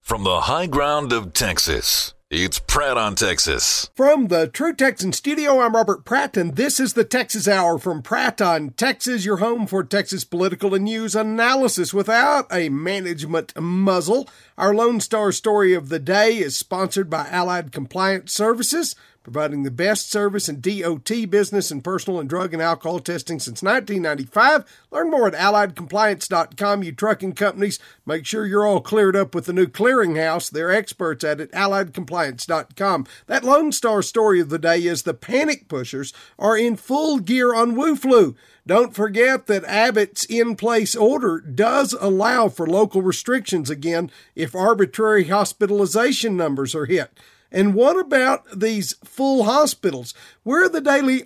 From the high ground of Texas, it's Pratt on Texas. From the True Texan Studio, I'm Robert Pratt, and this is the Texas Hour from Pratt on Texas, your home for Texas political and news analysis without a management muzzle. Our Lone Star story of the day is sponsored by Allied Compliance Services, providing the best service in DOT business and personal and drug and alcohol testing since 1995. Learn more at AlliedCompliance.com. You trucking companies, make sure you're all cleared up with the new clearinghouse. They're experts at it, AlliedCompliance.com. That Lone Star story of the day is the panic pushers are in full gear on Wu-Flu. Don't forget that Abbott's in-place order does allow for local restrictions again if arbitrary hospitalization numbers are hit. And what about these full hospitals? Where are the daily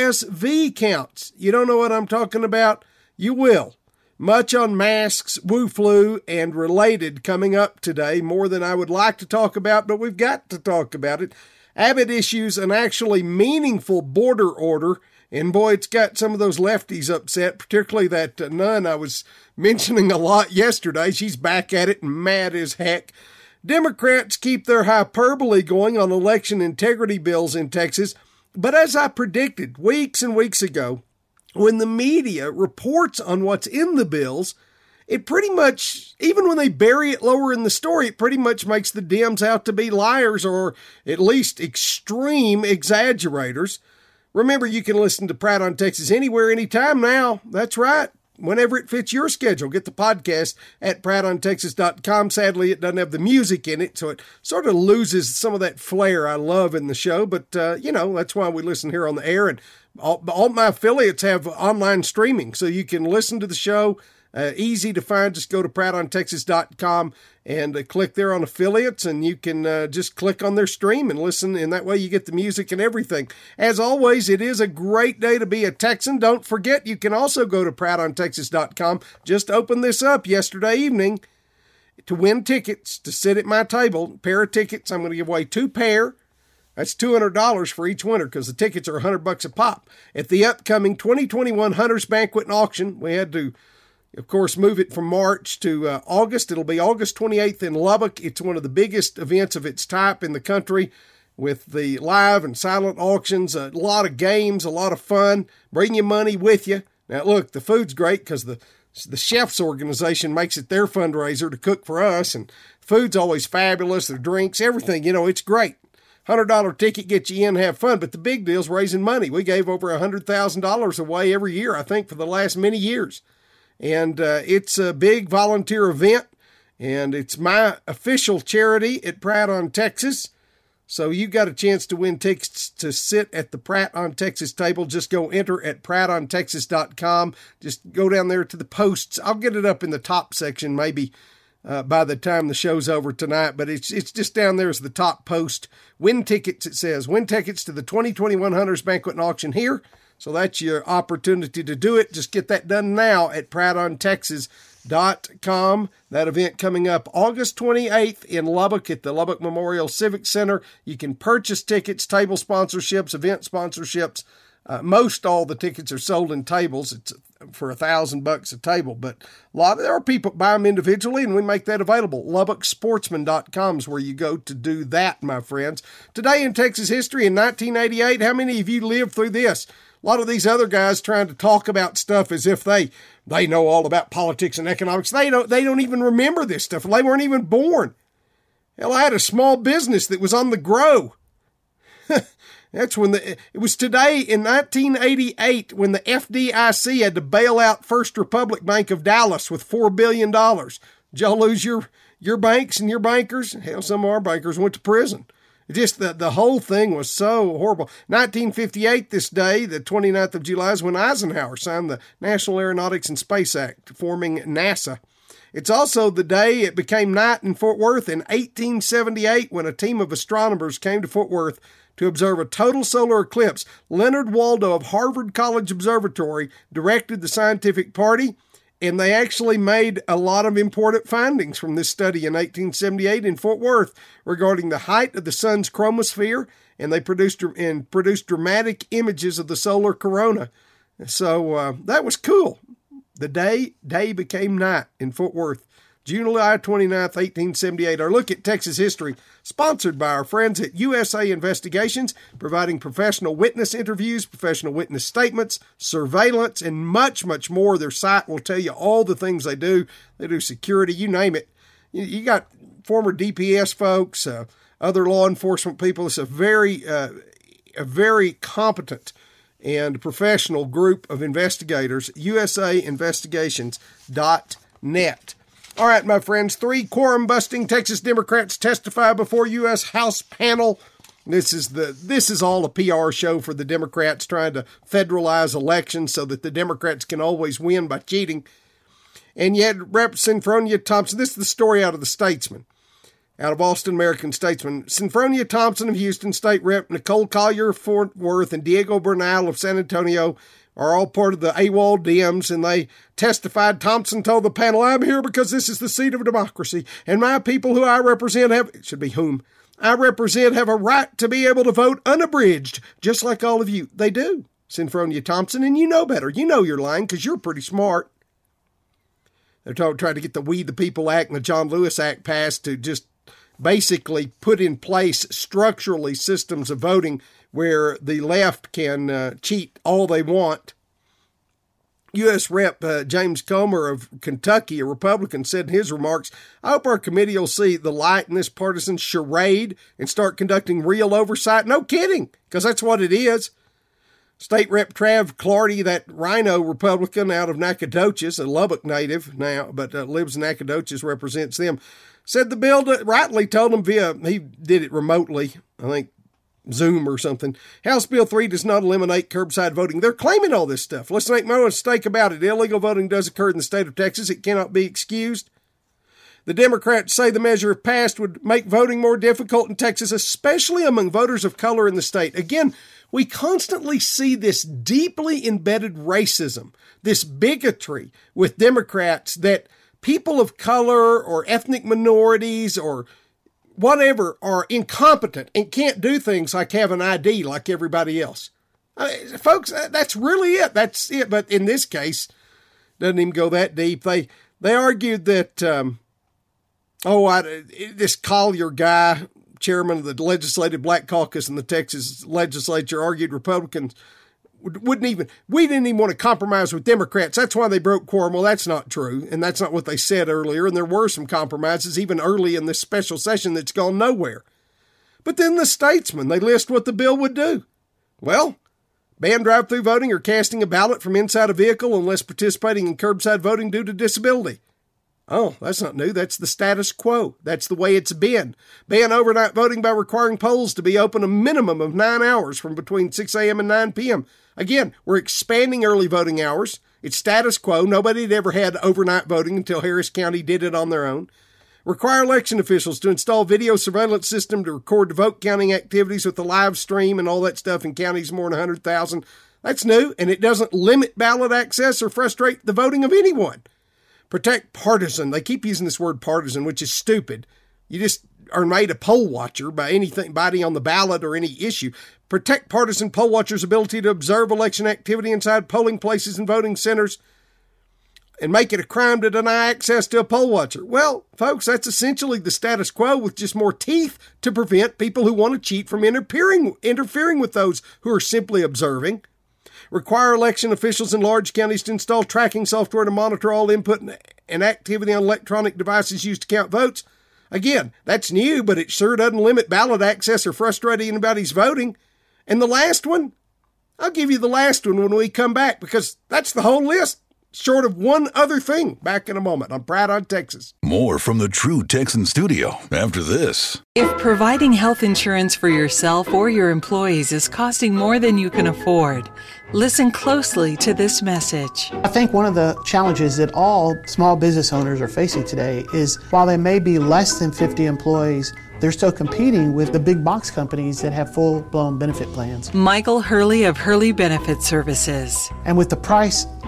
RSV counts? You don't know what I'm talking about? You will. Much on masks, Wu-Flu, and related coming up today, more than I would like to talk about, but we've got to talk about it. Abbott issues an actually meaningful border order, and boy, it's got some of those lefties upset, particularly that nun I was mentioning a lot yesterday. She's back at it and mad as heck. Democrats keep their hyperbole going on election integrity bills in Texas, but as I predicted weeks and weeks ago, when the media reports on what's in the bills, it pretty much, even when they bury it lower in the story, it pretty much makes the Dems out to be liars or at least extreme exaggerators. Remember, you can listen to Pratt on Texas anywhere, anytime now. That's right. Whenever it fits your schedule, get the podcast at PrattOnTexas.com. Sadly, it doesn't have the music in it, so it sort of loses some of that flair I love in the show. But, that's why we listen here on the air. And all my affiliates have online streaming, so you can listen to the show. Easy to find. Just go to PrattOnTexas.com and click there on affiliates, and you can just click on their stream and listen, and that way you get the music and everything. As always, it is a great day to be a Texan. Don't forget, you can also go to PrattOnTexas.com. Just opened this up yesterday evening to win tickets to sit at my table. A pair of tickets. I'm going to give away 2 pair. That's $200 for each winner because the tickets are $100 a pop. At the upcoming 2021 Hunters Banquet and Auction, we had to, of course, move it from March to August. It'll be August 28th in Lubbock. It's one of the biggest events of its type in the country with the live and silent auctions, a lot of games, a lot of fun. Bring your money with you. Now, look, the food's great because the chefs organization makes it their fundraiser to cook for us, and food's always fabulous. The drinks, everything, it's great. $100 ticket gets you in, have fun, but the big deal's raising money. We gave over $100,000 away every year, I think, for the last many years. And it's a big volunteer event, and it's my official charity at Pratt on Texas. So you got a chance to win tickets to sit at the Pratt on Texas table. Just go enter at PrattOnTexas.com. Just go down there to the posts. I'll get it up in the top section maybe by the time the show's over tonight, but it's just down there as the top post. Win tickets, it says. Win tickets to the 2021 Hunters Banquet and Auction here. So that's your opportunity to do it. Just get that done now at PrattOnTexas.com. That event coming up August 28th in Lubbock at the Lubbock Memorial Civic Center. You can purchase tickets, table sponsorships, event sponsorships. Most all the tickets are sold in tables. It's for $1,000 a table, but there are people buy them individually, and we make that available. LubbockSportsman.com is where you go to do that, my friends. Today in Texas history in 1988, how many of you lived through this? A lot of these other guys trying to talk about stuff as if they know all about politics and economics. They don't even remember this stuff. They weren't even born. Hell, I had a small business that was on the grow. That's when it was today in 1988 when the FDIC had to bail out First Republic Bank of Dallas with $4 billion. Did y'all lose your banks and your bankers? Hell, some of our bankers went to prison. Just the whole thing was so horrible. 1958, this day, the 29th of July, is when Eisenhower signed the National Aeronautics and Space Act, forming NASA. It's also the day it became night in Fort Worth in 1878 when a team of astronomers came to Fort Worth to observe a total solar eclipse. Leonard Waldo of Harvard College Observatory directed the scientific party, and they actually made a lot of important findings from this study in 1878 in Fort Worth regarding the height of the sun's chromosphere, and they produced dramatic images of the solar corona. So that was cool. The day became night in Fort Worth. July 29th, 1878. Our look at Texas history, sponsored by our friends at USA Investigations, providing professional witness interviews, professional witness statements, surveillance, and much, much more. Their site will tell you all the things they do. They do security, you name it. You got former DPS folks, other law enforcement people. It's a very competent and professional group of investigators, usainvestigations.net. All right, my friends, 3 quorum-busting Texas Democrats testify before U.S. House panel. This is all a PR show for the Democrats, trying to federalize elections so that the Democrats can always win by cheating. And yet, Rep. Synfronia Thompson, this is the story out of the Statesman, out of Austin American-Statesman. Synfronia Thompson of Houston, State Rep. Nicole Collier of Fort Worth, and Diego Bernal of San Antonio are all part of the AWOL Dems, and they testified. Thompson told the panel, "I'm here because this is the seat of democracy, and my people who I represent it should be whom I represent have a right to be able to vote unabridged, just like all of you." They do, Synfronia Thompson, and you know better. You know you're lying because you're pretty smart. They're trying to get the We the People Act and the John Lewis Act passed to just basically put in place structurally systems of voting where the left can cheat all they want. U.S. Rep. James Comer of Kentucky, a Republican, said in his remarks, "I hope our committee will see the light in this partisan charade and start conducting real oversight." No kidding, because that's what it is. State Rep. Trav Clardy, that Rhino Republican out of Nacogdoches, a Lubbock native now, but lives in Nacogdoches, represents them, said the bill rightly told him he did it remotely, I think Zoom or something. House Bill 3 does not eliminate curbside voting. They're claiming all this stuff. Let's make no mistake about it. Illegal voting does occur in the state of Texas. It cannot be excused. The Democrats say the measure, if passed, would make voting more difficult in Texas, especially among voters of color in the state. Again, we constantly see this deeply embedded racism, this bigotry with Democrats that people of color or ethnic minorities or whatever are incompetent and can't do things like have an ID like everybody else. Folks, that's really it. That's it. But in this case, doesn't even go that deep. They argued that, this Collier guy, chairman of the Legislative Black Caucus in the Texas legislature, argued Republicans we didn't even want to compromise with Democrats. That's why they broke quorum. Well, that's not true, and that's not what they said earlier, and there were some compromises even early in this special session that's gone nowhere. But then the Statesman, they list what the bill would do. Well, ban drive-through voting or casting a ballot from inside a vehicle unless participating in curbside voting due to disability. Oh, that's not new. That's the status quo. That's the way it's been. Ban overnight voting by requiring polls to be open a minimum of 9 hours from between 6 a.m. and 9 p.m. Again, we're expanding early voting hours. It's status quo. Nobody had ever had overnight voting until Harris County did it on their own. Require election officials to install video surveillance system to record the vote counting activities with the live stream and all that stuff in counties more than 100,000. That's new, and it doesn't limit ballot access or frustrate the voting of anyone. Protect partisan. They keep using this word partisan, which is stupid. You just are made a poll watcher by anybody on the ballot or any issue. Protect partisan poll watchers' ability to observe election activity inside polling places and voting centers, and make it a crime to deny access to a poll watcher. Well, folks, that's essentially the status quo with just more teeth to prevent people who want to cheat from interfering with those who are simply observing. Require election officials in large counties to install tracking software to monitor all input and activity on electronic devices used to count votes. Again, that's new, but it sure doesn't limit ballot access or frustrate anybody's voting. And the last one, I'll give you the last one when we come back, because that's the whole list, short of one other thing. Back in a moment on Pratt on Texas. More from the True Texan Studio after this. If providing health insurance for yourself or your employees is costing more than you can afford, listen closely to this message. I think one of the challenges that all small business owners are facing today is while they may be less than 50 employees, they're still competing with the big box companies that have full-blown benefit plans. Michael Hurley of Hurley Benefit Services. And with the price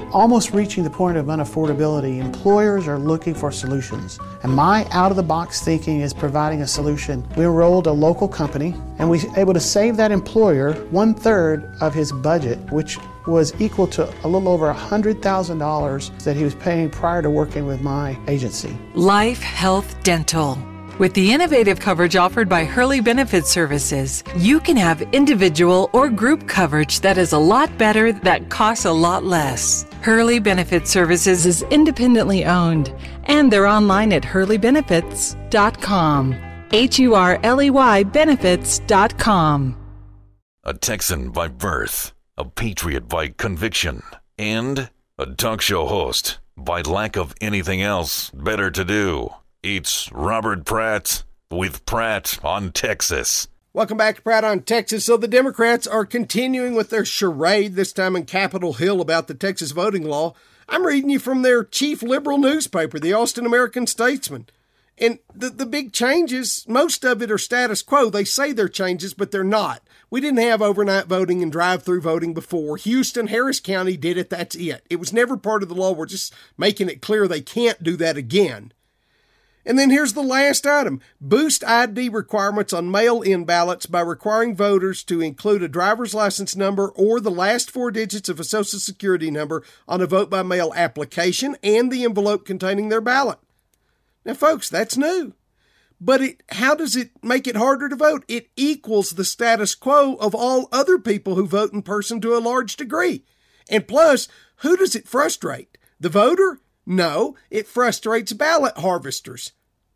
almost reaching the point of unaffordability, employers are looking for solutions. And my out-of-the-box thinking is providing a solution. We enrolled a local company, and we were able to save that employer 1/3 of his budget, which was equal to a little over $100,000 that he was paying prior to working with my agency. Life Health Dental. With the innovative coverage offered by Hurley Benefit Services, you can have individual or group coverage that is a lot better, that costs a lot less. Hurley Benefit Services is independently owned, and they're online at hurleybenefits.com. HURLEY benefits.com. A Texan by birth, a patriot by conviction, and a talk show host by lack of anything else better to do. It's Robert Pratt with Pratt on Texas. Welcome back to Pratt on Texas. So the Democrats are continuing with their charade, this time in Capitol Hill, about the Texas voting law. I'm reading you from their chief liberal newspaper, the Austin American-Statesman. And the big changes, most of it are status quo. They say they're changes, but they're not. We didn't have overnight voting and drive-through voting before. Houston, Harris County did it. That's it. It was never part of the law. We're just making it clear they can't do that again. And then here's the last item. Boost ID requirements on mail-in ballots by requiring voters to include a driver's license number or the last 4 digits of a Social Security number on a vote-by-mail application and the envelope containing their ballot. Now, folks, that's new. But how does it make it harder to vote? It equals the status quo of all other people who vote in person to a large degree. And plus, who does it frustrate? The voter? No, it frustrates ballot harvesters.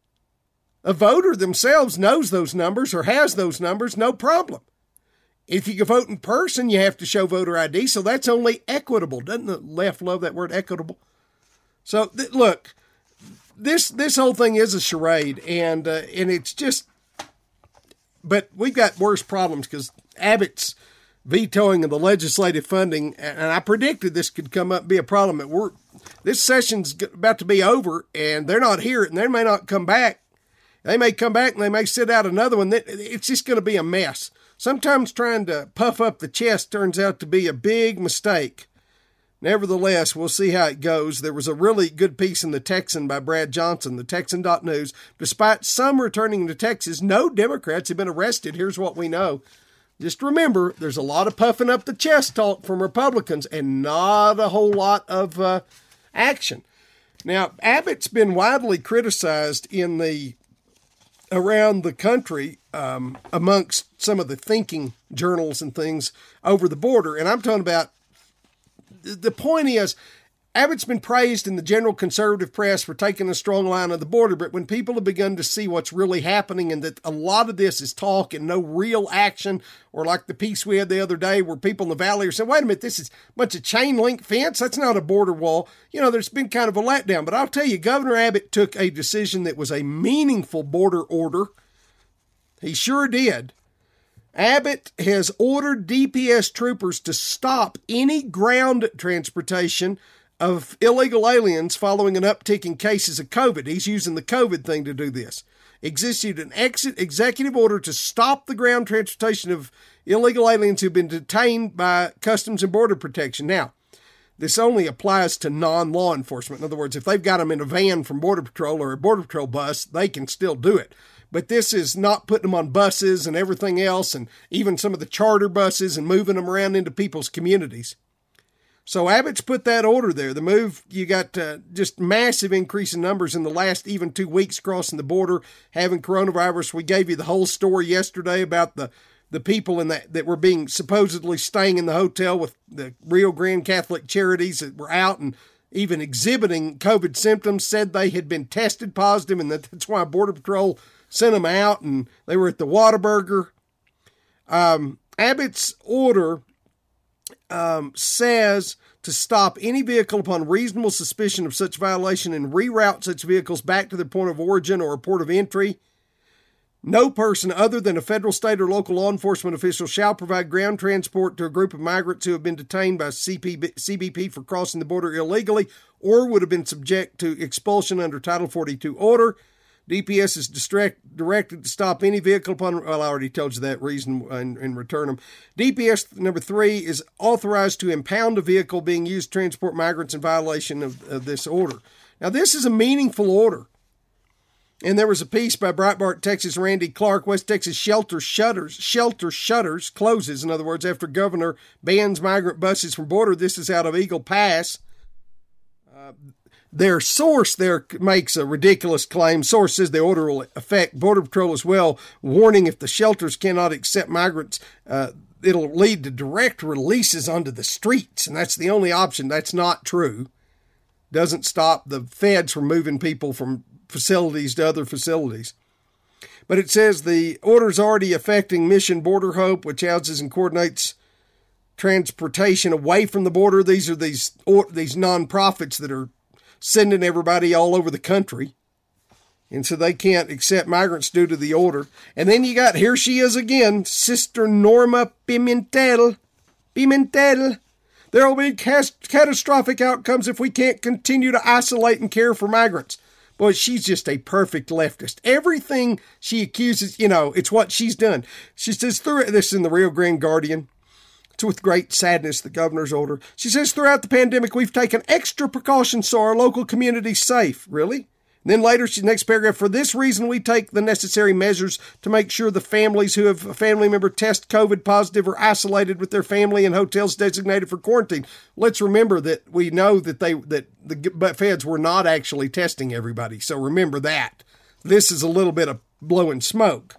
A voter themselves knows those numbers or has those numbers, no problem. If you can vote in person, you have to show voter ID, so that's only equitable. Doesn't the left love that word, equitable? So, look, this whole thing is a charade, and it's just... But we've got worse problems because Abbott's vetoing of the legislative funding, and I predicted this could come up and be a problem. This session's about to be over, and they're not here, and they may not come back. They may come back and they may sit out another one. It's just going to be a mess. Sometimes trying to puff up the chest turns out to be a big mistake. Nevertheless, we'll see how it goes. There was a really good piece in The Texan by Brad Johnson, the Texan.news. Despite some returning to Texas, no Democrats have been arrested. Here's what we know. Just remember, there's a lot of puffing up the chest talk from Republicans and not a whole lot of action. Now, Abbott's been widely criticized around the country amongst some of the thinking journals and things over the border. And I'm talking about, the point is, Abbott's been praised in the general conservative press for taking a strong line on the border, but when people have begun to see what's really happening and that a lot of this is talk and no real action, or like the piece we had the other day where people in the valley are saying, wait a minute, this is a bunch of chain link fence. That's not a border wall. There's been kind of a letdown. But I'll tell you, Governor Abbott took a decision that was a meaningful border order. He sure did. Abbott has ordered DPS troopers to stop any ground transportation of illegal aliens following an uptick in cases of COVID. He's using the COVID thing to do this. Executed an executive order to stop the ground transportation of illegal aliens who've been detained by Customs and Border Protection. Now, this only applies to non-law enforcement. In other words, if they've got them in a van from Border Patrol or a Border Patrol bus, they can still do it. But this is not putting them on buses and everything else, and even some of the charter buses, and moving them around into people's communities. So Abbott's put that order there. The move, you got just massive increase in numbers in the last even 2 weeks crossing the border, having coronavirus. We gave you the whole story yesterday about the people in that were being supposedly staying in the hotel with the Rio Grande Catholic Charities that were out and even exhibiting COVID symptoms, said they had been tested positive, and that's why Border Patrol sent them out, and they were at the Whataburger. Abbott's order says to stop any vehicle upon reasonable suspicion of such violation and reroute such vehicles back to their point of origin or a port of entry. No person other than a federal, state, or local law enforcement official shall provide ground transport to a group of migrants who have been detained by CBP for crossing the border illegally or would have been subject to expulsion under Title 42 order. DPS is directed to stop any vehicle upon, well, I already told you that reason and return them. DPS number 3 is authorized to impound a vehicle being used to transport migrants in violation of this order. Now, this is a meaningful order. And there was a piece by Breitbart Texas Randy Clark, West Texas shelter shutters closes, in other words, after governor bans migrant buses from border. This is out of Eagle Pass. Their source there makes a ridiculous claim. Source says the order will affect Border Patrol as well, warning if the shelters cannot accept migrants, it'll lead to direct releases onto the streets, and that's the only option. That's not true. Doesn't stop the feds from moving people from facilities to other facilities. But it says the order's already affecting Mission Border Hope, which houses and coordinates transportation away from the border. These are these nonprofits that are sending everybody all over the country. And so they can't accept migrants due to the order. And then you got, here she is again, Sister Norma Pimentel. There will be catastrophic outcomes if we can't continue to isolate and care for migrants. Boy, she's just a perfect leftist. Everything she accuses, it's what she's done. She says, through this in the Rio Grande Guardian, it's with great sadness, the governor's order. She says, throughout the pandemic, we've taken extra precautions so our local community's safe. Really? And then later, next paragraph, for this reason, we take the necessary measures to make sure the families who have a family member test COVID positive are isolated with their family in hotels designated for quarantine. Let's remember that we know that the feds were not actually testing everybody. So remember that. This is a little bit of blowing smoke.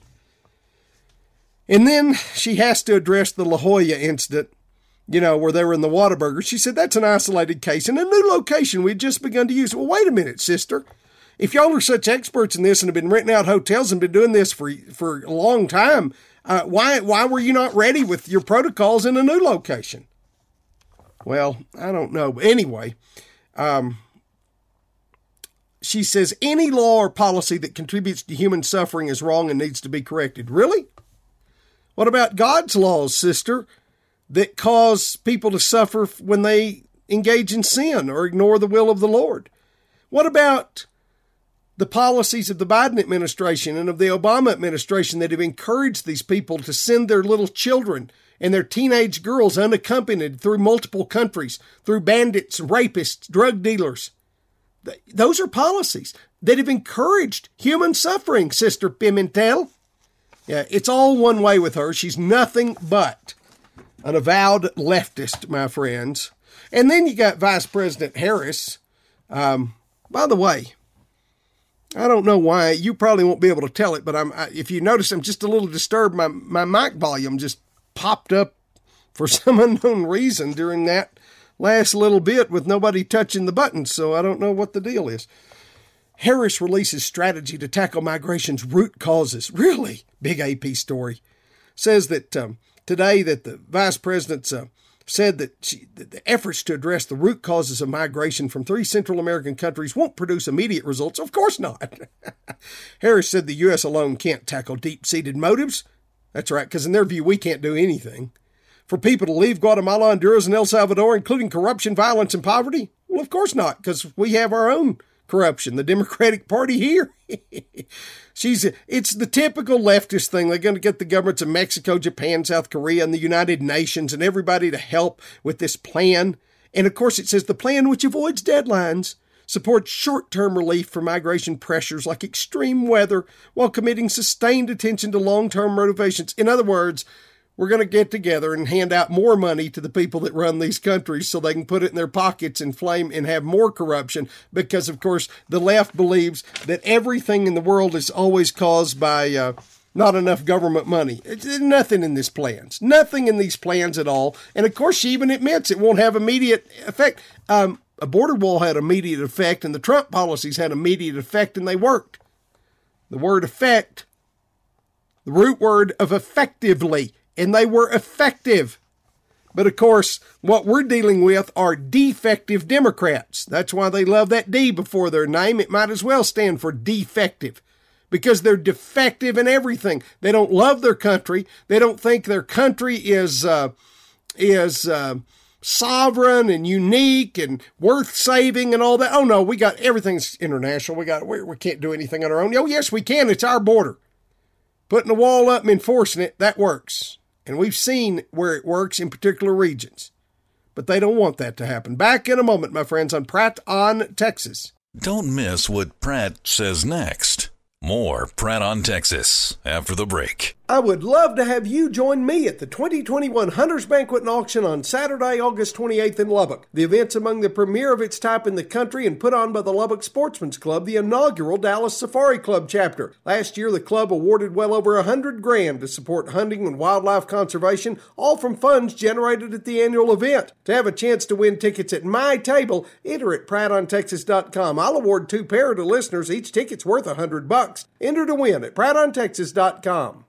And then she has to address the La Jolla incident, where they were in the Whataburger. She said, that's an isolated case in a new location we'd just begun to use. Well, wait a minute, sister. If y'all are such experts in this and have been renting out hotels and been doing this for a long time, why were you not ready with your protocols in a new location? Well, I don't know. But anyway, she says, any law or policy that contributes to human suffering is wrong and needs to be corrected. Really? What about God's laws, sister, that cause people to suffer when they engage in sin or ignore the will of the Lord? What about the policies of the Biden administration and of the Obama administration that have encouraged these people to send their little children and their teenage girls unaccompanied through multiple countries, through bandits, rapists, drug dealers? Those are policies that have encouraged human suffering, Sister Pimentel. Yeah, it's all one way with her. She's nothing but an avowed leftist, my friends. And then you got Vice President Harris. By the way, I don't know why. You probably won't be able to tell it, but if you notice, I'm just a little disturbed. My mic volume just popped up for some unknown reason during that last little bit with nobody touching the buttons, so I don't know what the deal is. Harris releases strategy to tackle migration's root causes. Really? Big AP story. Says that today that the vice president said that the efforts to address the root causes of migration from 3 Central American countries won't produce immediate results. Of course not. Harris said the U.S. alone can't tackle deep-seated motives. That's right, because in their view, we can't do anything. For people to leave Guatemala, Honduras, and El Salvador, including corruption, violence, and poverty? Well, of course not, because we have our own corruption, the Democratic Party here. It's the typical leftist thing. They're going to get the governments of Mexico, Japan, South Korea, and the United Nations and everybody to help with this plan. And of course, it says the plan, which avoids deadlines, supports short-term relief for migration pressures like extreme weather while committing sustained attention to long-term motivations. In other words, we're going to get together and hand out more money to the people that run these countries so they can put it in their pockets and flame and have more corruption because, of course, the left believes that everything in the world is always caused by not enough government money. There's nothing in these plans. Nothing in these plans at all. And, of course, she even admits it won't have immediate effect. A border wall had immediate effect, and the Trump policies had immediate effect, and they worked. The word effect, the root word of effectively, and they were effective. But of course, what we're dealing with are defective Democrats. That's why they love that D before their name. It might as well stand for defective because they're defective in everything. They don't love their country. They don't think their country is sovereign and unique and worth saving and all that. Oh no, we got everything's international. We can't do anything on our own. Oh yes, we can. It's our border. Putting a wall up and enforcing it, that works. And we've seen where it works in particular regions. But they don't want that to happen. Back in a moment, my friends, on Pratt on Texas. Don't miss what Pratt says next. More Pratt on Texas after the break. I would love to have you join me at the 2021 Hunters Banquet and Auction on Saturday, August 28th in Lubbock. The event's among the premier of its type in the country and put on by the Lubbock Sportsman's Club, the inaugural Dallas Safari Club chapter. Last year, the club awarded well over $100,000 to support hunting and wildlife conservation, all from funds generated at the annual event. To have a chance to win tickets at my table, enter at PrattOnTexas.com. I'll award 2 pair to listeners. Each ticket's worth $100. Enter to win at PrattOnTexas.com.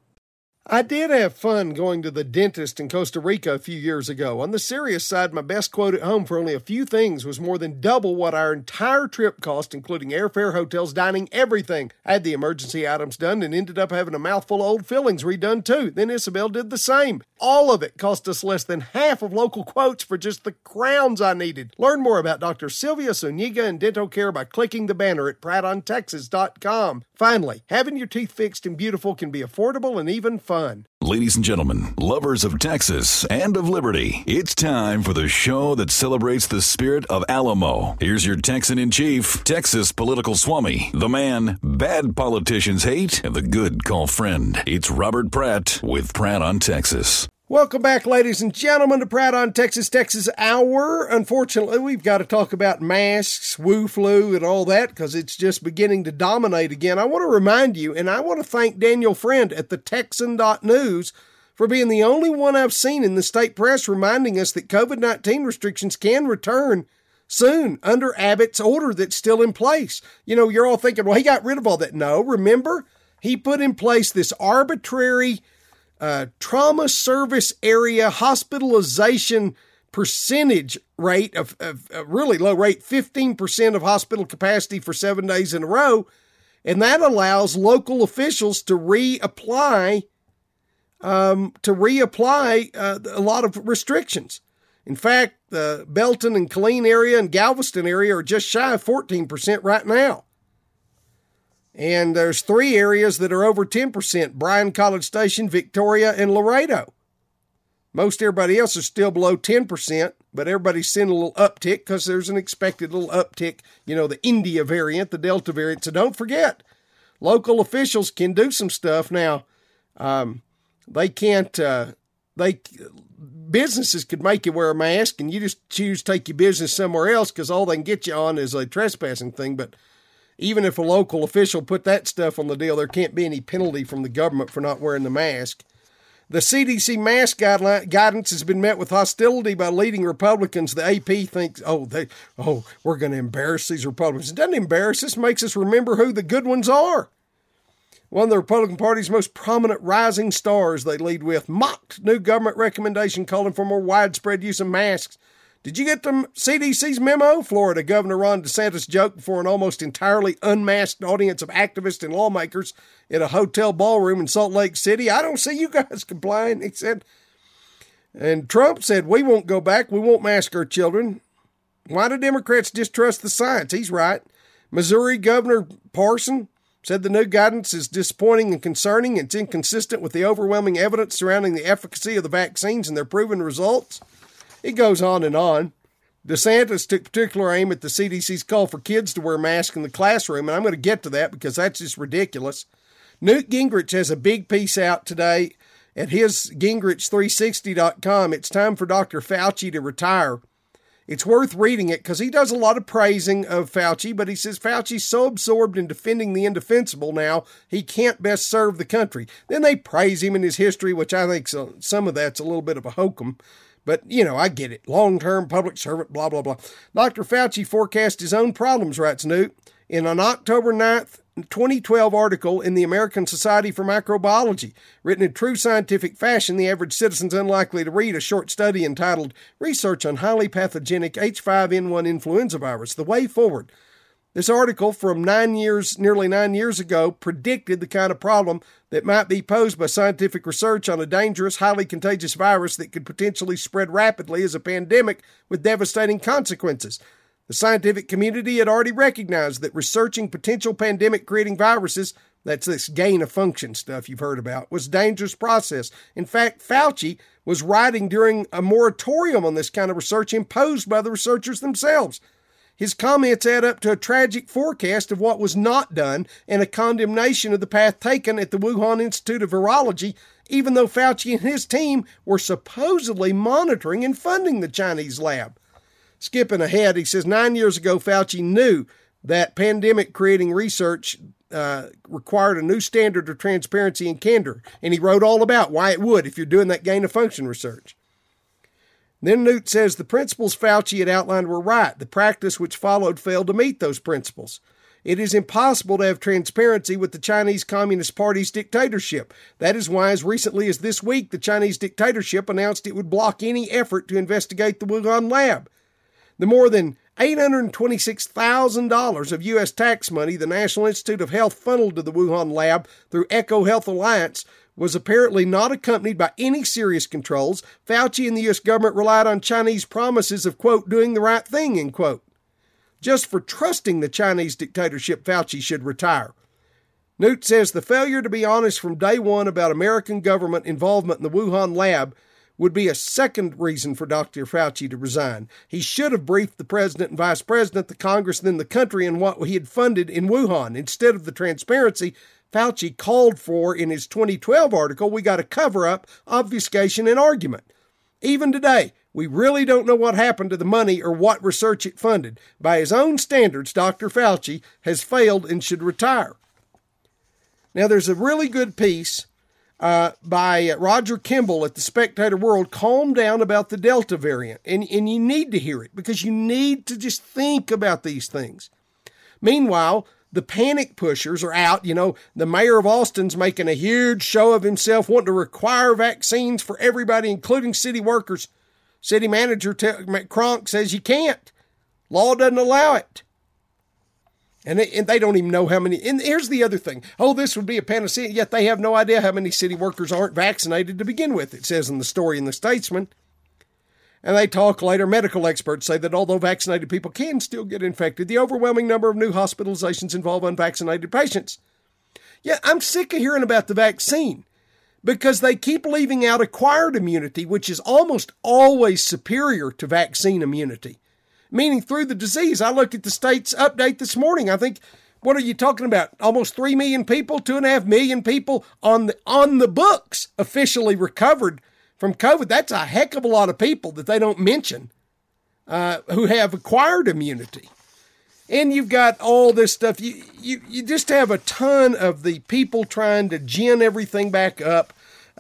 I did have fun going to the dentist in Costa Rica a few years ago. On the serious side, my best quote at home for only a few things was more than double what our entire trip cost, including airfare, hotels, dining, everything. I had the emergency items done and ended up having a mouthful of old fillings redone too. Then Isabel did the same. All of it cost us less than half of local quotes for just the crowns I needed. Learn more about Dr. Sylvia Zuniga and dental care by clicking the banner at PrattOnTexas.com. Finally, having your teeth fixed and beautiful can be affordable and even fun. Ladies and gentlemen, lovers of Texas and of liberty, it's time for the show that celebrates the spirit of Alamo. Here's your Texan-in-Chief, Texas political swami, the man bad politicians hate and the good call friend. It's Robert Pratt with Pratt on Texas. Welcome back, ladies and gentlemen, to Pratt on Texas, Texas Hour. Unfortunately, we've got to talk about masks, Wu flu, and all that because it's just beginning to dominate again. I want to remind you, and I want to thank Daniel Friend at the Texan.news for being the only one I've seen in the state press reminding us that COVID-19 restrictions can return soon under Abbott's order that's still in place. You know, you're all thinking, well, he got rid of all that. No, remember, he put in place this arbitrary trauma service area hospitalization percentage rate of a really low rate, 15% of hospital capacity for 7 days in a row. And that allows local officials to reapply a lot of restrictions. In fact, the Belton and Killeen area and Galveston area are just shy of 14% right now. And there's 3 areas that are over 10%, Bryan, College Station, Victoria, and Laredo. Most everybody else is still below 10%, but everybody's seeing a little uptick because there's an expected little uptick, you know, the India variant, the Delta variant. So don't forget, local officials can do some stuff. Now, they can't, businesses could make you wear a mask and you just choose to take your business somewhere else because all they can get you on is a trespassing thing. But even if a local official put that stuff on the deal, there can't be any penalty from the government for not wearing the mask. The CDC mask guidance has been met with hostility by leading Republicans. The AP thinks, we're going to embarrass these Republicans. It doesn't embarrass us, it makes us remember who the good ones are. One of the Republican Party's most prominent rising stars they lead with mocked new government recommendation calling for more widespread use of masks. Did you get the CDC's memo? Florida Governor Ron DeSantis joked before an almost entirely unmasked audience of activists and lawmakers in a hotel ballroom in Salt Lake City. I don't see you guys complying, he said. And Trump said, we won't go back. We won't mask our children. Why do Democrats distrust the science? He's right. Missouri Governor Parson said the new guidance is disappointing and concerning. It's inconsistent with the overwhelming evidence surrounding the efficacy of the vaccines and their proven results. It goes on and on. DeSantis took particular aim at the CDC's call for kids to wear masks in the classroom, and I'm going to get to that because that's just ridiculous. Newt Gingrich has a big piece out today at his Gingrich360.com. It's time for Dr. Fauci to retire. It's worth reading it because he does a lot of praising of Fauci, but he says Fauci's so absorbed in defending the indefensible now, he can't best serve the country. Then they praise him in his history, which I think some of that's a little bit of a hokum. But, you know, I get it. Long-term public servant, blah, blah, blah. Dr. Fauci forecast his own problems, writes Newt, in an October 9th, 2012 article in the American Society for Microbiology. Written in true scientific fashion, the average citizen's unlikely to read a short study entitled Research on Highly Pathogenic H5N1 Influenza Virus, The Way Forward. This article from nearly 9 years ago predicted the kind of problem that might be posed by scientific research on a dangerous, highly contagious virus that could potentially spread rapidly as a pandemic with devastating consequences. The scientific community had already recognized that researching potential pandemic-creating viruses, that's this gain-of-function stuff you've heard about, was a dangerous process. In fact, Fauci was writing during a moratorium on this kind of research imposed by the researchers themselves. His comments add up to a tragic forecast of what was not done and a condemnation of the path taken at the Wuhan Institute of Virology, even though Fauci and his team were supposedly monitoring and funding the Chinese lab. Skipping ahead, he says 9 years ago, Fauci knew that pandemic-creating research required a new standard of transparency and candor, and he wrote all about why it would if you're doing that gain-of-function research. Then Newt says the principles Fauci had outlined were right. The practice which followed failed to meet those principles. It is impossible to have transparency with the Chinese Communist Party's dictatorship. That is why, as recently as this week, the Chinese dictatorship announced it would block any effort to investigate the Wuhan lab. The more than $826,000 of U.S. tax money the National Institute of Health funneled to the Wuhan lab through EcoHealth Alliance was apparently not accompanied by any serious controls. Fauci and the U.S. government relied on Chinese promises of, quote, doing the right thing, end quote. Just for trusting the Chinese dictatorship, Fauci should retire. Newt says the failure to be honest from day one about American government involvement in the Wuhan lab would be a second reason for Dr. Fauci to resign. He should have briefed the president and vice president, the Congress, and then the country on what he had funded in Wuhan. Instead of the transparency Fauci called for in his 2012 article, we got a cover-up, obfuscation, and argument. Even today, we really don't know what happened to the money or what research it funded. By his own standards, Dr. Fauci has failed and should retire. Now, there's a really good piece by Roger Kimball at the Spectator World, Calm Down About the Delta variant. And you need to hear it because you need to just think about these things. Meanwhile, the panic pushers are out. You know, the mayor of Austin's making a huge show of himself, wanting to require vaccines for everybody, including city workers. City manager Kronk says you can't. Law doesn't allow it. And they don't even know how many. And here's the other thing. Oh, this would be a panacea. Yet they have no idea how many city workers aren't vaccinated to begin with, it says in the story in the Statesman. And they talk later. Medical experts say that although vaccinated people can still get infected, the overwhelming number of new hospitalizations involve unvaccinated patients. Yeah, I'm sick of hearing about the vaccine because they keep leaving out acquired immunity, which is almost always superior to vaccine immunity. Meaning through the disease. I looked at the state's update this morning. I think, what are you talking about? Almost 3 million people, 2.5 million people on the books officially recovered from COVID. That's a heck of a lot of people that they don't mention who have acquired immunity. And you've got all this stuff. You just have a ton of the people trying to gin everything back up.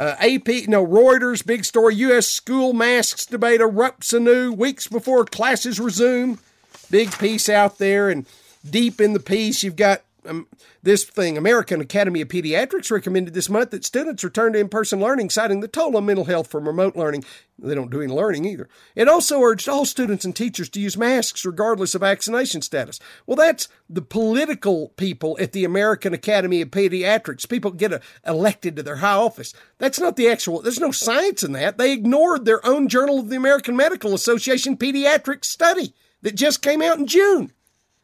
Reuters, big story, U.S. school masks debate erupts anew weeks before classes resume. Big piece out there, and deep in the piece, you've got this thing. American Academy of Pediatrics recommended this month that students return to in-person learning, citing the toll on mental health from remote learning. They don't do any learning either. It also urged all students and teachers to use masks regardless of vaccination status. Well, that's the political people at the American Academy of Pediatrics. People get elected to their high office. That's not the actual, there's no science in that. They ignored their own Journal of the American Medical Association pediatrics study that just came out in June.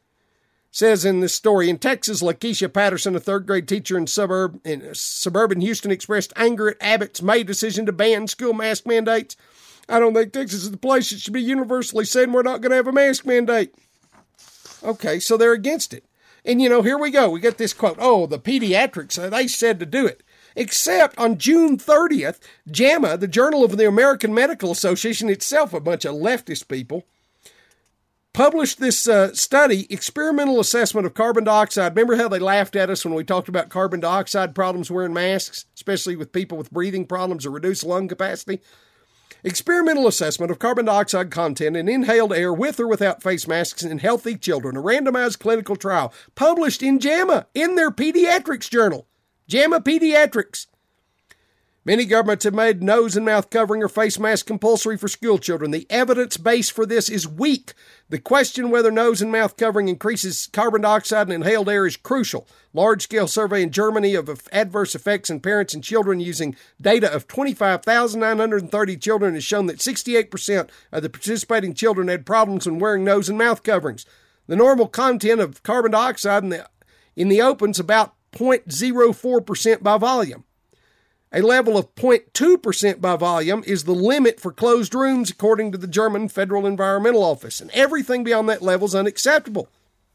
Says in this story, in Texas, Lakeisha Patterson, a third-grade teacher in suburban Houston, expressed anger at Abbott's May decision to ban school mask mandates. I don't think Texas is the place it should be universally said we're not going to have a mask mandate. Okay, so they're against it. And, here we go. We get this quote. Oh, the pediatrics, they said to do it. Except on June 30th, JAMA, the Journal of the American Medical Association, itself a bunch of leftist people, published this study, experimental assessment of carbon dioxide. Remember how they laughed at us when we talked about carbon dioxide problems wearing masks, especially with people with breathing problems or reduced lung capacity? Experimental assessment of carbon dioxide content in inhaled air with or without face masks in healthy children, a randomized clinical trial published in JAMA, in their pediatrics journal. JAMA Pediatrics. Many governments have made nose and mouth covering or face mask compulsory for school children. The evidence base for this is weak. The question whether nose and mouth covering increases carbon dioxide in inhaled air is crucial. Large-scale survey in Germany of adverse effects in parents and children using data of 25,930 children has shown that 68% of the participating children had problems when wearing nose and mouth coverings. The normal content of carbon dioxide in the open is about 0.04% by volume. A level of 0.2% by volume is the limit for closed rooms, according to the German Federal Environmental Office, and everything beyond that level is unacceptable.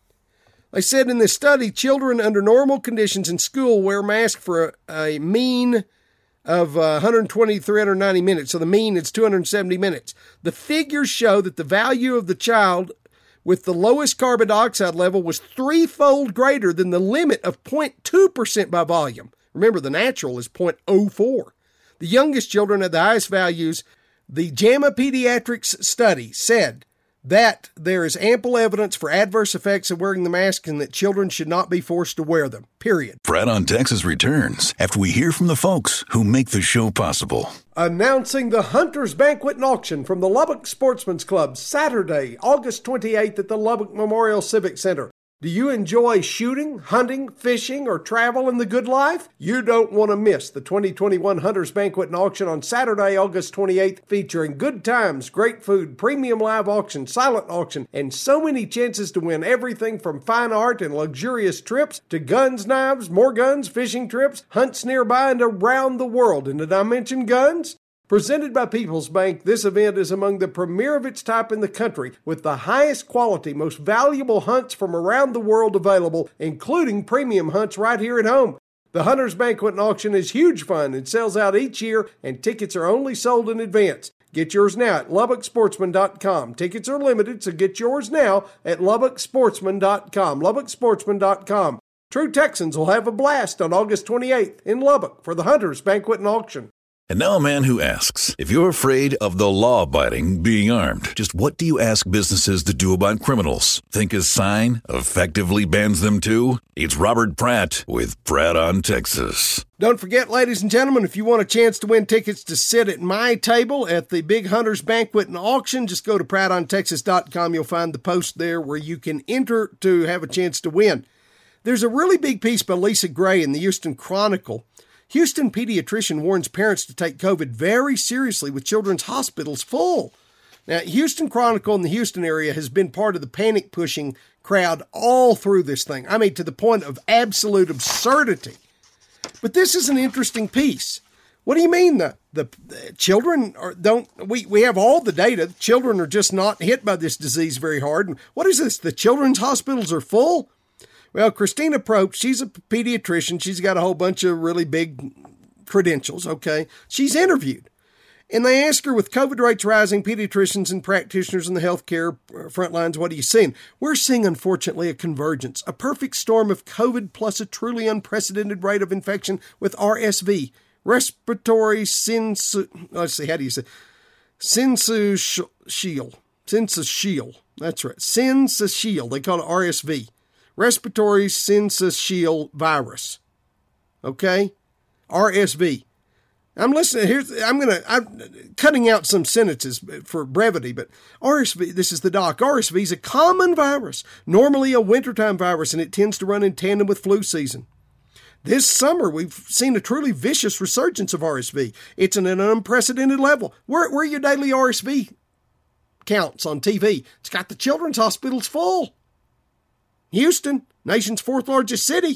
They said in this study, children under normal conditions in school wear masks for a mean of 120 to 390 minutes, so the mean is 270 minutes. The figures show that the value of the child with the lowest carbon dioxide level was threefold greater than the limit of 0.2% by volume. Remember, the natural is 0.04. The youngest children had the highest values. The JAMA Pediatrics study said that there is ample evidence for adverse effects of wearing the mask and that children should not be forced to wear them, period. Pratt on Texas returns after we hear from the folks who make the show possible. Announcing the Hunters Banquet and Auction from the Lubbock Sportsman's Club, Saturday, August 28th at the Lubbock Memorial Civic Center. Do you enjoy shooting, hunting, fishing, or travel in the good life? You don't want to miss the 2021 Hunters Banquet and Auction on Saturday, August 28th, featuring good times, great food, premium live auction, silent auction, and so many chances to win everything from fine art and luxurious trips to guns, knives, more guns, fishing trips, hunts nearby and around the world. And did I mention guns? Presented by People's Bank, this event is among the premier of its type in the country, with the highest quality, most valuable hunts from around the world available, including premium hunts right here at home. The Hunters Banquet and Auction is huge fun and sells out each year, and tickets are only sold in advance. Get yours now at LubbockSportsman.com. Tickets are limited, so get yours now at LubbockSportsman.com. LubbockSportsman.com. True Texans will have a blast on August 28th in Lubbock for the Hunters Banquet and Auction. And now a man who asks, if you're afraid of the law-abiding being armed, just what do you ask businesses to do about criminals? Think a sign effectively bans them too? It's Robert Pratt with Pratt on Texas. Don't forget, ladies and gentlemen, if you want a chance to win tickets to sit at my table at the Big Hunters Banquet and Auction, just go to PrattOnTexas.com. You'll find the post there where you can enter to have a chance to win. There's a really big piece by Lisa Gray in the Houston Chronicle. Houston pediatrician warns parents to take COVID very seriously with children's hospitals full. Now, Houston Chronicle in the Houston area has been part of the panic-pushing crowd all through this thing. I mean, to the point of absolute absurdity. But this is an interesting piece. What do you mean the children don't? We have all the data. Children are just not hit by this disease very hard. And what is this? The children's hospitals are full? Well, Christina Probst, she's a pediatrician. She's got a whole bunch of really big credentials, okay? She's interviewed. And they ask her, with COVID rates rising, pediatricians and practitioners in the healthcare front lines, what are you seeing? We're seeing, unfortunately, a convergence, a perfect storm of COVID plus a truly unprecedented rate of infection with RSV, respiratory syncytial. That's right, syncytial. They call it RSV. Respiratory syncytial virus. Okay? RSV. I'm listening. I'm cutting out some sentences for brevity, but RSV, this is the doc. RSV is a common virus, normally a wintertime virus, and it tends to run in tandem with flu season. This summer, we've seen a truly vicious resurgence of RSV. It's at an unprecedented level. Where are your daily RSV counts on TV? It's got the children's hospitals full. Houston, nation's fourth largest city.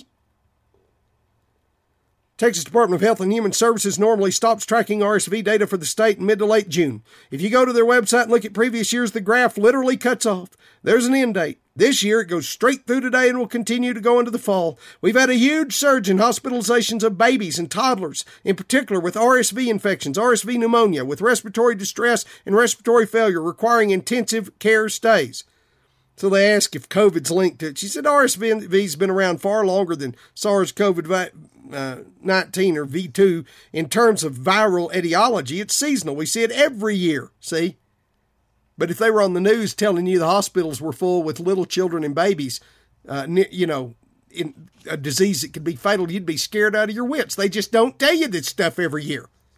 Texas Department of Health and Human Services normally stops tracking RSV data for the state in mid to late June. If you go to their website and look at previous years, the graph literally cuts off. There's an end date. This year, it goes straight through today and will continue to go into the fall. We've had a huge surge in hospitalizations of babies and toddlers, in particular with RSV infections, RSV pneumonia, with respiratory distress and respiratory failure requiring intensive care stays. So they ask if COVID's linked to it. She said RSV's been around far longer than SARS-CoV-19 or V2 in terms of viral etiology. It's seasonal. We see it every year, see? But if they were on the news telling you the hospitals were full with little children and babies, in a disease that could be fatal, you'd be scared out of your wits. They just don't tell you this stuff every year.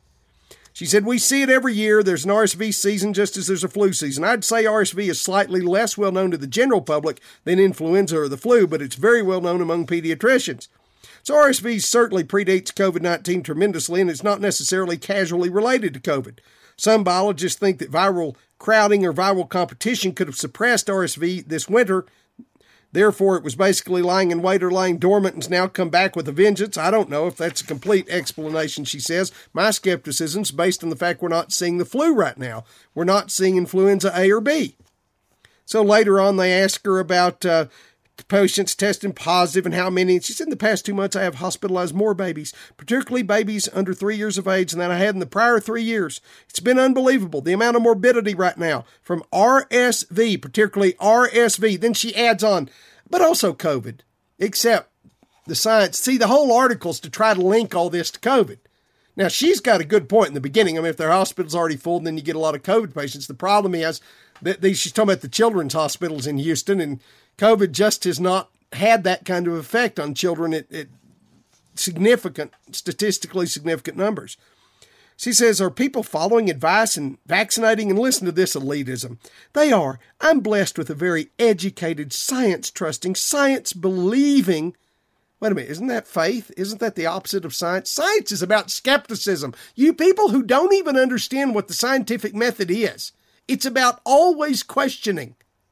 She said, we see it every year. There's an RSV season just as there's a flu season. I'd say RSV is slightly less well known to the general public than influenza or the flu, but it's very well known among pediatricians. So RSV certainly predates COVID-19 tremendously, and it's not necessarily causally related to COVID. Some biologists think that viral crowding or viral competition could have suppressed RSV this winter. Therefore, it was basically lying in wait or lying dormant and has now come back with a vengeance. I don't know if that's a complete explanation, she says. My skepticism is based on the fact we're not seeing the flu right now. We're not seeing influenza A or B. So later on, they ask her about patients testing positive and how many. And she said, in the past 2 months, I have hospitalized more babies, particularly babies under 3 years of age, than I had in the prior 3 years. It's been unbelievable, the amount of morbidity right now from RSV, particularly RSV. Then she adds on, but also COVID, except the science. See, the whole article's to try to link all this to COVID. Now, she's got a good point in the beginning. I mean, if their hospital's already full, then you get a lot of COVID patients. The problem is that she's talking about the children's hospitals in Houston, and COVID just has not had that kind of effect on children at statistically significant numbers. She says, are people following advice and vaccinating? And listen to this elitism. They are. I'm blessed with a very educated, science-trusting, science-believing. Wait a minute, isn't that faith? Isn't that the opposite of science? Science is about skepticism. You people who don't even understand what the scientific method is. It's about always questioning.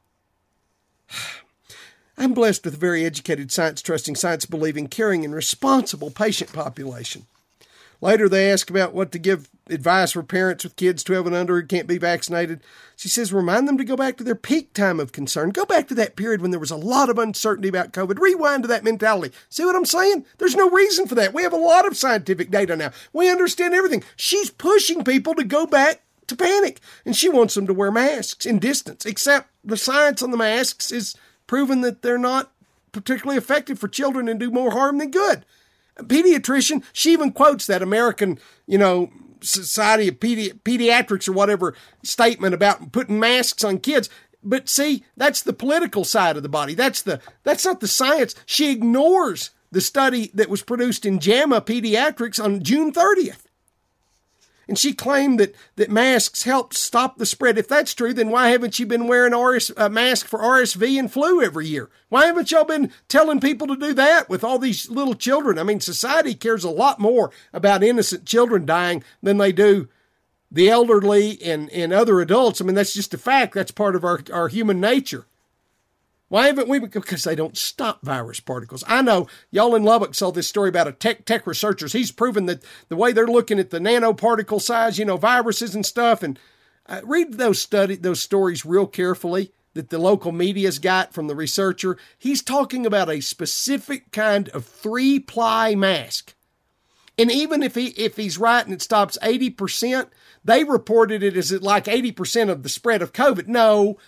I'm blessed with a very educated, science-trusting, science-believing, caring, and responsible patient population. Later, they ask about what to give advice for parents with kids 12 and under who can't be vaccinated. She says, remind them to go back to their peak time of concern. Go back to that period when there was a lot of uncertainty about COVID. Rewind to that mentality. See what I'm saying? There's no reason for that. We have a lot of scientific data now. We understand everything. She's pushing people to go back to panic, and she wants them to wear masks and distance, except the science on the masks is proven that they're not particularly effective for children and do more harm than good. A pediatrician, she even quotes that American, Society of Pediatrics or whatever statement about putting masks on kids. But see, that's the political side of the body. That's not the science. She ignores the study that was produced in JAMA Pediatrics on June 30th. And she claimed that masks help stop the spread. If that's true, then why haven't you been wearing a mask for RSV and flu every year? Why haven't y'all been telling people to do that with all these little children? I mean, society cares a lot more about innocent children dying than they do the elderly and other adults. I mean, that's just a fact. That's part of our human nature. Why haven't we? Because they don't stop virus particles. I know y'all in Lubbock saw this story about a tech researchers. He's proven that the way they're looking at the nanoparticle size, viruses and stuff, and read those stories real carefully that the local media's got from the researcher. He's talking about a specific kind of 3-ply mask. And even if he's right and it stops 80%, they reported it as like 80% of the spread of COVID. No.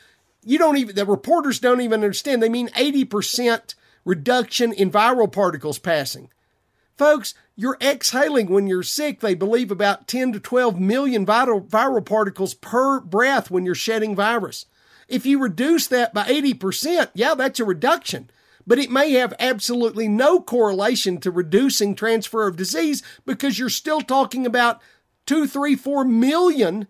The reporters don't even understand. They mean 80% reduction in viral particles passing. Folks, you're exhaling when you're sick. They believe about 10 to 12 million viral particles per breath when you're shedding virus. If you reduce that by 80%, yeah, that's a reduction. But it may have absolutely no correlation to reducing transfer of disease because you're still talking about 2, 3, 4 million,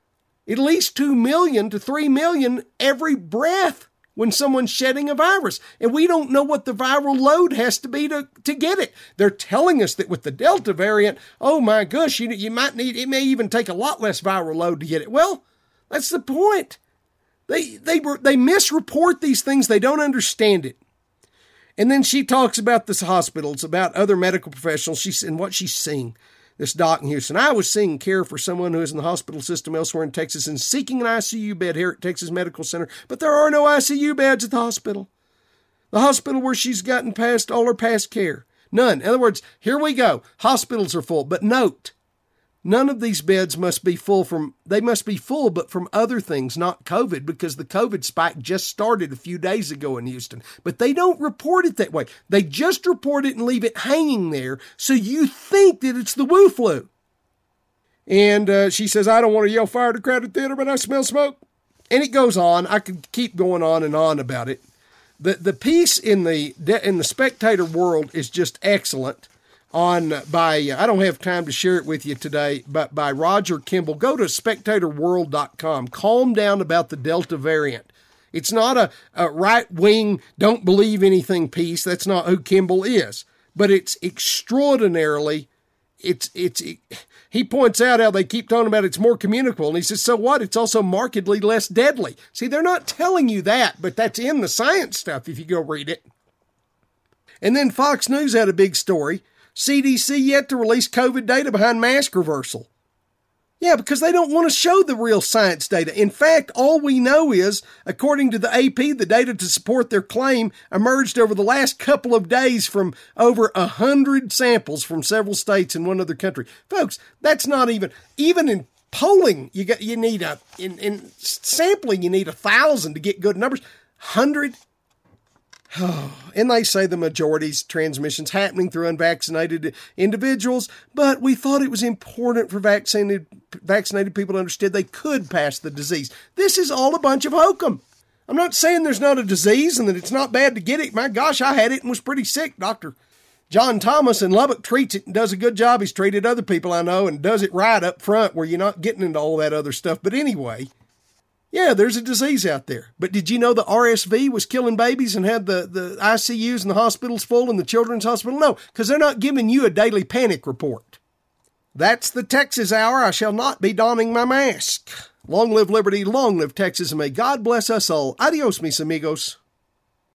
at least 2 million to 3 million every breath when someone's shedding a virus. And we don't know what the viral load has to be to get it. They're telling us that with the Delta variant, oh my gosh, you might need, it may even take a lot less viral load to get it. Well, that's the point. They misreport these things. They don't understand it. And then she talks about the hospitals, about other medical professionals, and what she's seeing. This doc in Houston. I was seeing care for someone who is in the hospital system elsewhere in Texas and seeking an ICU bed here at Texas Medical Center, but there are no ICU beds at the hospital. The hospital where she's gotten past all her past care. None. In other words, here we go. Hospitals are full. But note, none of these beds must be full but from other things, not COVID, because the COVID spike just started a few days ago in Houston. But they don't report it that way. They just report it and leave it hanging there so you think that it's the Wu flu. And she says, I don't want to yell fire at a crowded theater, but I smell smoke. And it goes on. I could keep going on and on about it. The piece in the Spectator World is just excellent. I don't have time to share it with you today, but by Roger Kimball. Go to spectatorworld.com. Calm down about the Delta variant. It's not a right-wing, don't believe anything piece. That's not who Kimball is. But it's extraordinarily, he points out how they keep talking about it's more communicable. And he says, so what? It's also markedly less deadly. See, they're not telling you that, but that's in the science stuff if you go read it. And then Fox News had a big story. CDC yet to release COVID data behind mask reversal. Yeah, because they don't want to show the real science data. In fact, all we know is, according to the AP, the data to support their claim emerged over the last couple of days from over 100 samples from several states and one other country. Folks, that's not even in polling, in sampling, you need 1,000 to get good numbers. 100. And they say the majority's transmissions happening through unvaccinated individuals, but we thought it was important for vaccinated people to understand they could pass the disease. This is all a bunch of hokum. I'm not saying there's not a disease and that it's not bad to get it. My gosh, I had it and was pretty sick. Dr. John Thomas in Lubbock treats it and does a good job. He's treated other people I know and does it right up front where you're not getting into all that other stuff. But anyway, yeah, there's a disease out there. But did you know the RSV was killing babies and had the ICUs and the hospitals full and the children's hospital? No, because they're not giving you a daily panic report. That's the Texas Hour. I shall not be donning my mask. Long live liberty, long live Texas, and may God bless us all. Adios, mis amigos.